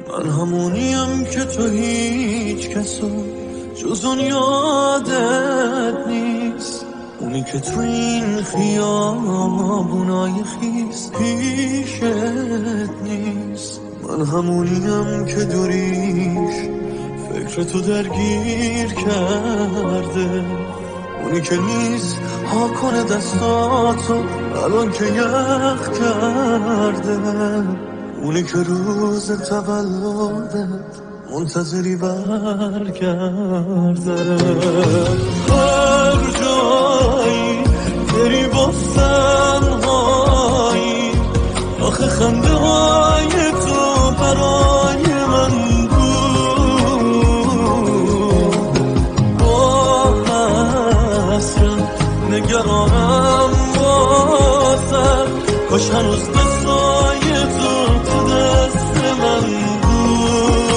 من همونیم که تو هیچ کسو جز اون یادت نیست، اونی که تو این خیابونای خیس پیشت نیست. من همونیم که دوریش فکر تو درگیر کرده، اونی که نیست ها کنه دستاتو الان که یخ کرده، اونی که روز تولدت منتظری برگرده. هر جایی بری با تنهایی، آخه خنده های تو برای من بود. با حسرت نگرانم واسه، کاش هنوز دستای تو دست من بود.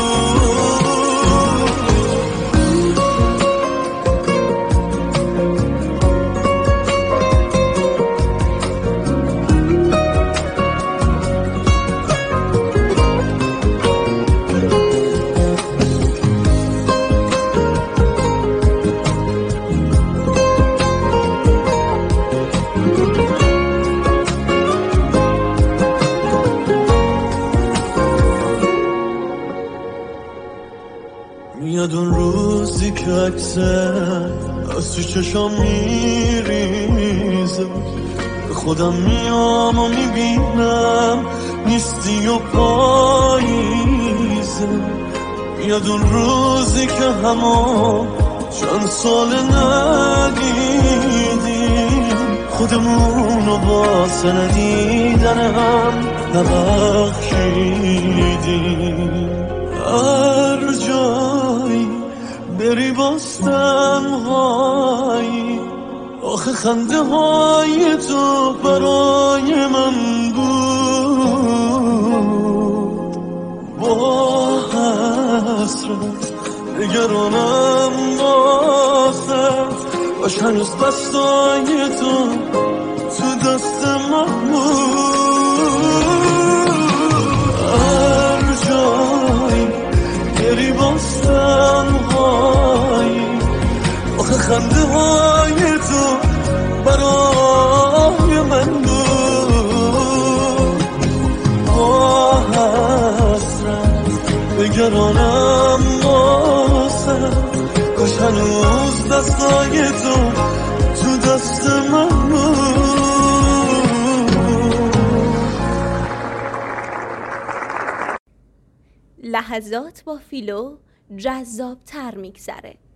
میاد اون روزی که عکست از تو چشام میریزه، به خودم میام و میبینم نیستی و پاییزه. میاد اون روزی که همون چند سال ندیدیم، خودمونو واسه ندیدن هم نبخشیدیم. هر جایی بری باز تنهایی، آخه خنده های تو برای من بود. با حسرت نگرانم واسه، باش هنوز دستای تو دست من بود. هر جایی بری باز تنهایی، آخه خنده های تو برای من بود. با حسرت نگرانم واسه، کاش هنوز دستای تو دست من بود. لحظات با فیلو جذاب تر میگذره.